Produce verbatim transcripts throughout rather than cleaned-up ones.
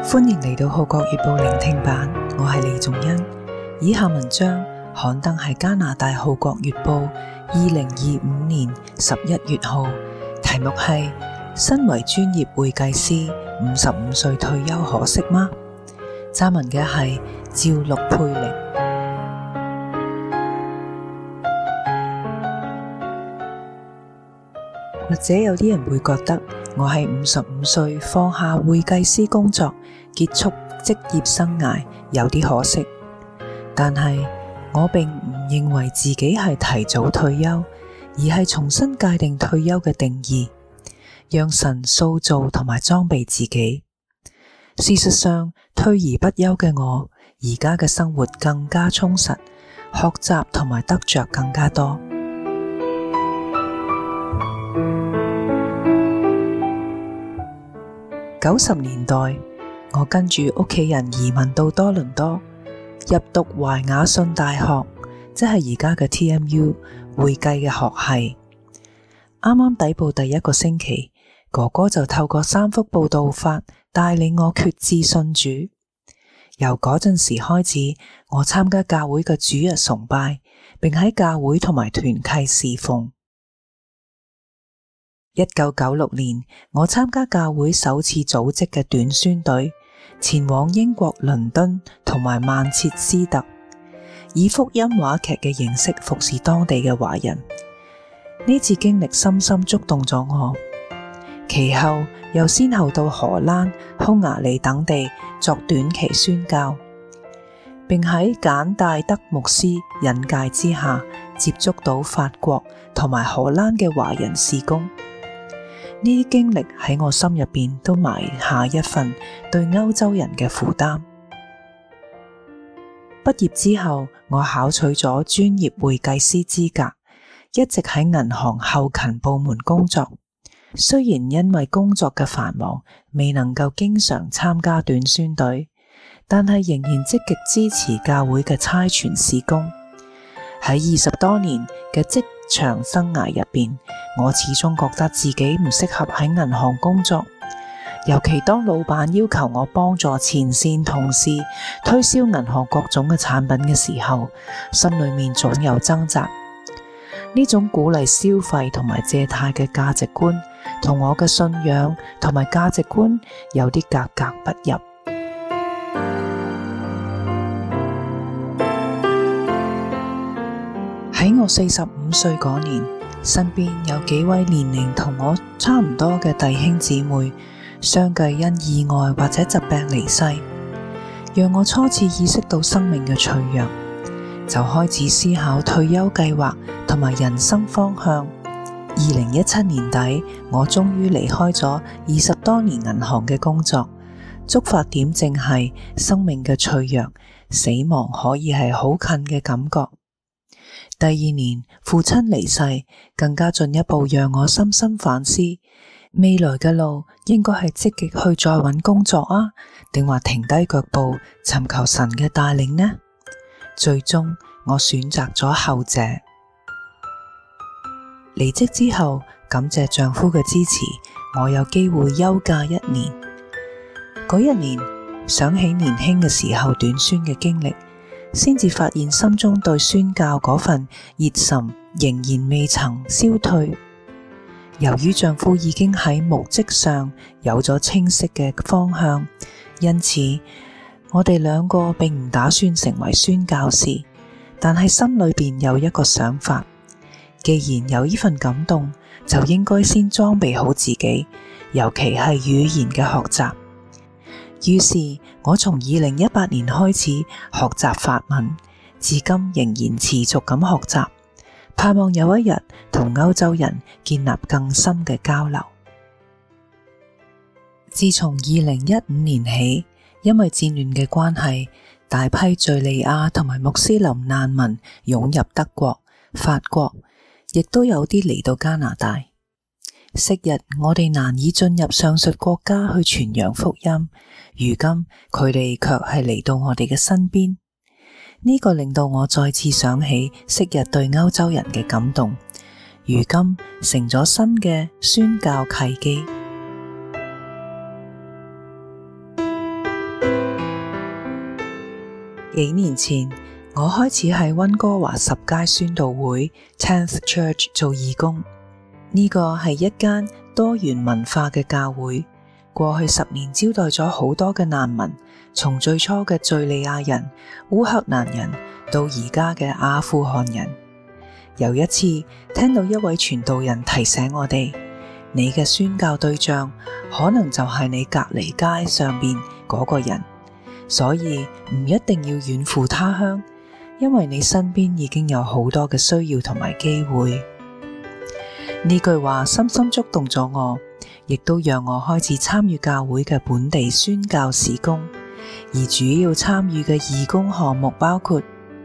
歡迎嚟到《號角月報》聆聽版，我係李仲恩。以下文章刊登喺加拿大《號角月報》二零二五年十一月號，題目係身為專業會計師，五十五歲退休可惜嗎？撰文嘅係趙陸佩玲。或者有啲人會覺得我係五十五歲放下會計師工作，結束職業生涯，有啲可惜。但係我並唔認為自己係提早退休，而係重新界定退休嘅定義，讓神塑造同埋裝備自己。事實上，退而不休嘅我，而家嘅生活更加充實，學習同埋得着更加多。九十年代，我跟住屋企人移民到多倫多，入讀懷雅遜大學，即係而家嘅 T M U 會計嘅學系。啱啱抵步第一個星期，哥哥就透過三福佈道法帶領我決志信主。由嗰陣時開始，我參加教會嘅主日崇拜，並喺教會同埋團契侍奉。一九九六年，我參加教會首次組織嘅短宣隊，前往英國倫敦同埋曼徹斯特，以福音話劇嘅形式服侍當地嘅華人。呢次經歷深深觸動咗我。其後又先後到荷蘭、匈牙利等地作短期宣教，並喺簡戴德牧師引介之下，接觸到法國同埋荷蘭嘅華人事工。呢啲經歷喺我心入邊都埋下一份對歐洲人嘅負擔。畢業之後，我考取咗專業會計師資格，一直喺銀行後勤部門工作。雖然因為工作嘅繁忙，未能夠經常參加短宣隊，但係仍然積極支持教會嘅差傳事工。喺二十多年嘅職場生涯入邊，我始終覺得自己唔適合喺銀行工作，尤其當老闆要求我幫助前線同事推銷銀行各種嘅產品嘅時候，心裏面總有掙扎。呢種鼓勵消費同埋借貸嘅價值觀，同我嘅信仰同埋價值觀有啲格格不入。喺我四十五歲嗰年，身邊有幾位年齡同我差唔多嘅弟兄姊妹，相繼因意外或者疾病離世，讓我初次意識到生命嘅脆弱，就開始思考退休計劃同埋人生方向。二零一七年底，我終於離開咗二十多年銀行嘅工作，觸發點正係生命嘅脆弱，死亡可以係好近嘅感覺。第二年，父親離世，更加進一步讓我深深反思，未來嘅路應該係積極去再揾工作啊，定話停低腳步，尋求神嘅帶領呢？最終，我選擇咗後者。離職之後，感謝丈夫嘅支持，我有機會休假一年。嗰一年，想起年輕嘅時候短宣嘅經歷，先至發現心中對宣教嗰份熱忱仍然未曾消退。由於丈夫已經喺牧職上有咗清晰嘅方向，因此我哋兩個並唔打算成為宣教士，但係心裏邊有一個想法，既然有呢份感動，就應該先裝備好自己，尤其係語言嘅學習。於是我從二零一八年開始學習法文，至今仍然持續咁學習，盼望有一日同歐洲人建立更深嘅交流。自從二零一五年起，因為戰亂嘅關係，大批敘利亞同埋穆斯林難民湧入德國、法國，亦都有啲嚟到加拿大。昔日我哋難以進入上述國家去傳揚福音，如今佢哋卻係嚟到我哋嘅身邊。呢個令到我再次想起昔日對歐洲人嘅感動，如今成咗新嘅宣教契機。 幾年前，我開始喺溫哥華十街宣道會 tenth Church 做義工。呢個係一間多元文化嘅教會，過去十年招待咗好多嘅難民，從最初嘅敘利亞人、烏克蘭人到而家嘅阿富汗人。有一次聽到一位傳道人提醒我哋，你嘅宣教對象可能就係你隔離街上邊嗰個人，所以唔一定要遠赴他鄉，因為你身邊已經有好多嘅需要同埋機會。呢句話深深觸動咗我，亦都讓我開始參與教會嘅本地宣教事工，而主要參與嘅義工項目包括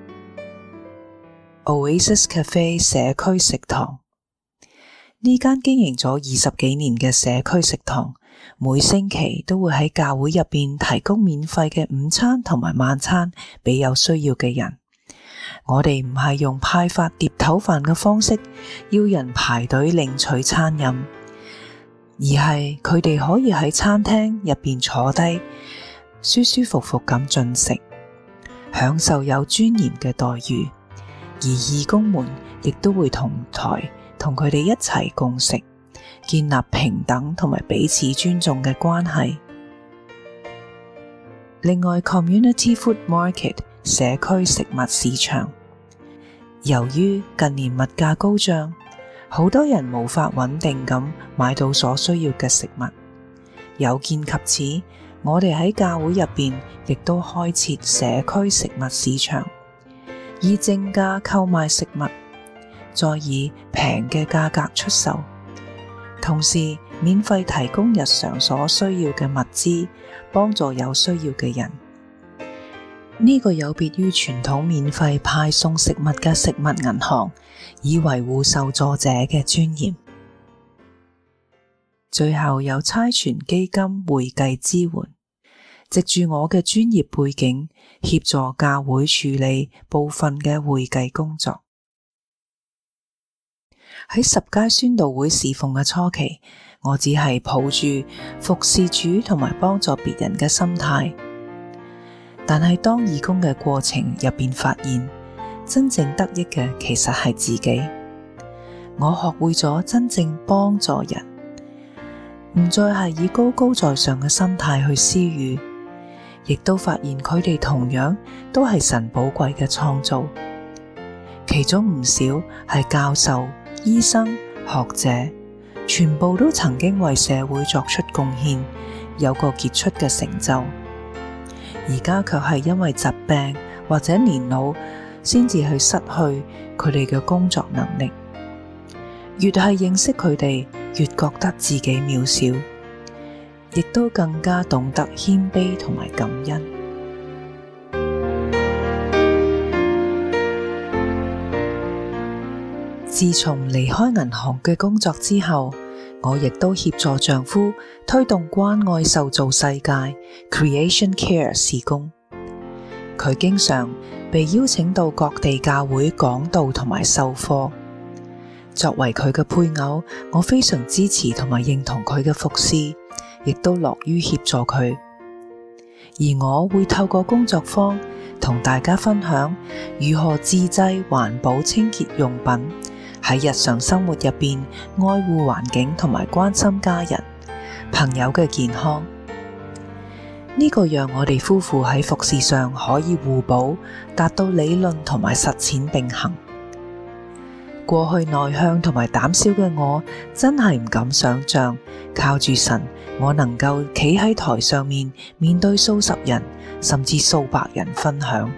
Oasis Cafe 社區食堂。呢間經營咗二十幾年嘅社區食堂，每星期都會喺教會入邊提供免費嘅午餐同埋晚餐俾有需要嘅人。我哋唔係用派發碟頭飯嘅方式，要人排隊領取餐飲，而係佢哋可以喺餐廳入邊坐低，舒舒服服咁進食，享受有尊嚴嘅待遇。而義工們亦都會同台同佢哋一齊共食，建立平等同埋彼此尊重嘅關係。另外 Community Food Market 社區食物市場，由於近年物價高漲，好多人無法穩定咁買到所需要嘅食物。有見及此，我哋喺教會入邊亦都開設社區食物市場，以正價購買食物，再以平嘅價格出售，同時免費提供日常所需要嘅物資，幫助有需要嘅人。呢個有別於傳統免費派送食物嘅食物銀行，以維護受助者嘅尊嚴。最後有差傳基金會計支援，藉住我嘅專業背景，協助教會處理部分嘅會計工作。喺十街宣道會侍奉嘅初期，我只係抱住服侍主同埋幫助別人嘅心態。但係當義工嘅過程入邊發現，真正得益嘅其實係自己。我學會咗真正幫助人，唔再係以高高在上嘅心態去施予，亦都發現佢哋同樣都係神寶貴嘅創造。其中唔少係教授、醫生、學者，全部都曾經為社會作出貢獻，有個傑出嘅成就。而家卻係因為疾病或者年老，先至去失去佢哋嘅工作能力。越係認識佢哋，越覺得自己渺小，亦都更加懂得謙卑同埋感恩。自從離開銀行嘅工作之後，我亦都協助丈夫推動關愛受造世界 Creation Care 事工。佢經常被邀請到各地教會講道同埋授課。作為佢嘅配偶，我非常支持同埋認同佢嘅服侍，亦都樂於協助佢。而我會透過工作坊同大家分享如何自製環保清潔用品，喺日常生活入邊愛護環境同埋關心家人、朋友嘅健康。呢個讓我哋夫婦喺服事上可以互補，達到理論同埋實踐並行。過去內向同埋膽小嘅我，真係唔敢想象靠住神，我能夠企喺台上面面對數十人甚至數百人分享。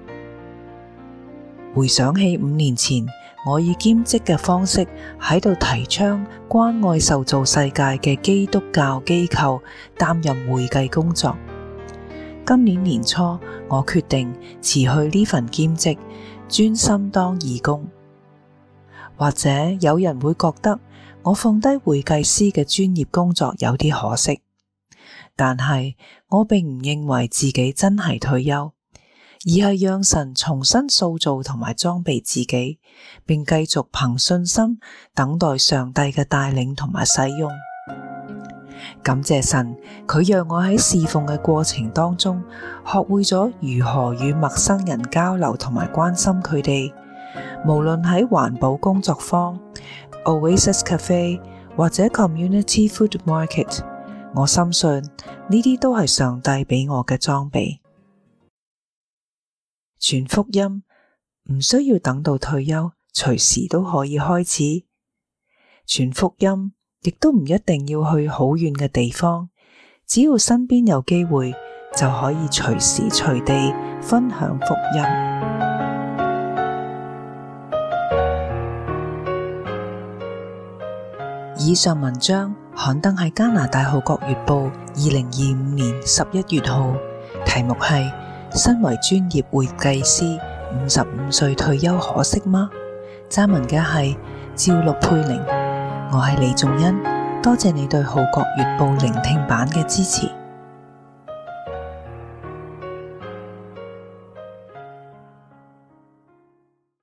回想起五年前，我以兼職嘅方式喺度提倡關愛受造世界嘅基督教機構擔任會計工作。今年年初，我決定辭去呢份兼職，專心當義工。或者有人會覺得我放低會計師嘅專業工作有啲可惜，但係我並唔認為自己真係退休，而係讓神重新塑造同埋裝備自己，並繼續憑信心等待上帝嘅帶領同埋使用。 感謝神，佢讓我喺侍奉嘅過程當中，學會咗如何與陌生人交流同埋關心佢哋。無論喺環保工作坊、Oasis Cafe 或者 Community Food Market， 我深信呢啲都係上帝俾我嘅裝備。傳福音唔需要等到退休，隨時都可以開始。傳福音亦都唔一定要去好遠嘅地方，只要身邊有機會，就可以隨時隨地分享福音。以上文章刊登喺加拿大《號角月報》二零二五年十一月號，題目係身為專業會計師，五十五歲退休可惜嗎？撰文嘅係趙陸佩玲。我係李仲恩，多謝你對《號角月報》聆聽版嘅支持。